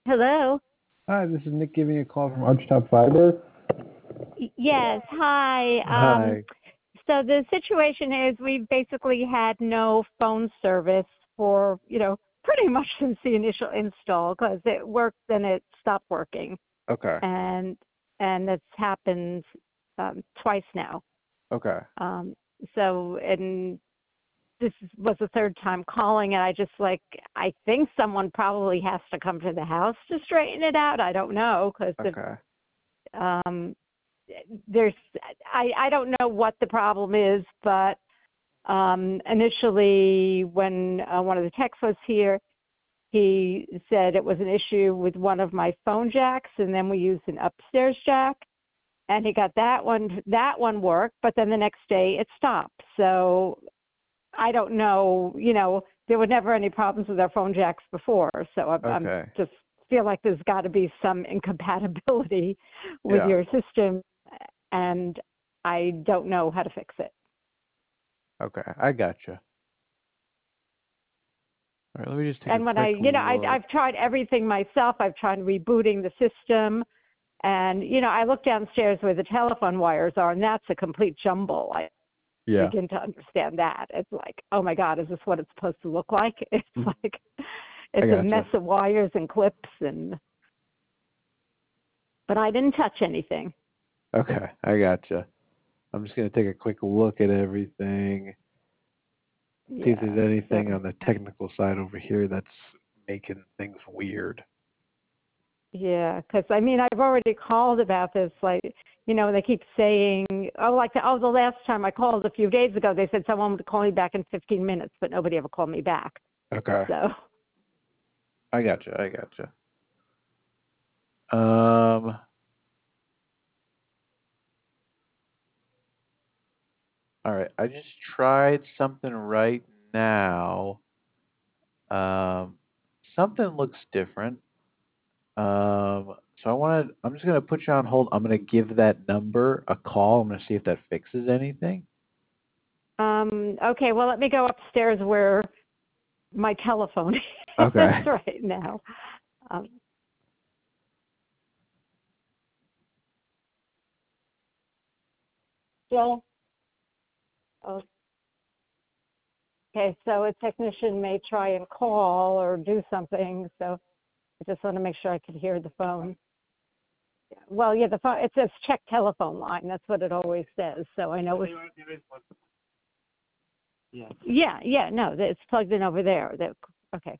Hello. Hi, this is Nick giving you a call from Archtop Fiber. Yes. Hi. Hi. So the situation is we've basically had no phone service for, pretty much since the initial install because it worked then it stopped working. Okay. And that's happened twice now. Okay. Um, and this was the third time calling, and I think someone probably has to come to the house to straighten it out. I don't know because Okay. um, there's I don't know what the problem is, but initially when one of the techs was here, he said it was an issue with one of my phone jacks, and then we used an upstairs jack, and he got that one worked, but then the next day it stopped. So I don't know, there were never any problems with our phone jacks before, so I'm Okay. just feel like there's got to be some incompatibility with Yeah. your system, and I don't know how to fix it. Okay. I gotcha. All right. Let me just take a And when quick look. I've tried everything myself. I've tried rebooting the system, and I look downstairs where the telephone wires are, and that's a complete jumble. I Yeah. begin to understand that. It's like, oh my God, is this what it's supposed to look like? It's Mhm. like, I it's a mess gotcha. of wires and clips, but I didn't touch anything. Okay. I gotcha. I'm just gonna take a quick look at everything. See if there's Yeah. anything So, on the technical side over here that's making things weird. yeah, because I've already called about this. Like, they keep saying, the last time I called a few days ago, they said someone would call me back in 15 minutes, but nobody ever called me back. Okay. So, I gotcha. I gotcha. Um. All right. I just tried something right now. Um, something looks different. So I'm just gonna put you on hold. I'm gonna give that number a call. I'm gonna see if that fixes anything. okay, well, let me go upstairs where my telephone is Okay. right now. Um, Jill? Okay, so a technician may try and call or do something, so I just want to make sure I could hear the phone. Well, yeah, the phone, it says check telephone line. That's what it always says. So I know it's, yeah, no, it's plugged in over there. Okay.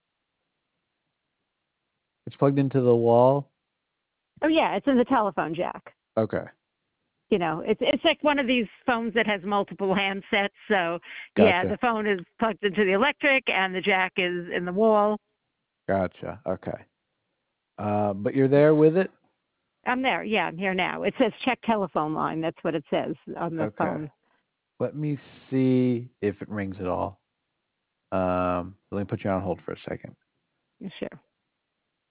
It's plugged into the wall. Oh, yeah, it's in the telephone jack. Okay. It's like one of these phones that has multiple handsets. So, yeah, Gotcha. the phone is plugged into the electric and the jack is in the wall. Gotcha. Okay. But you're there with it? I'm there. Yeah, I'm here now. It says check telephone line. That's what it says on the Okay. phone. Let me see if it rings at all. Let me put you on hold for a second. Sure.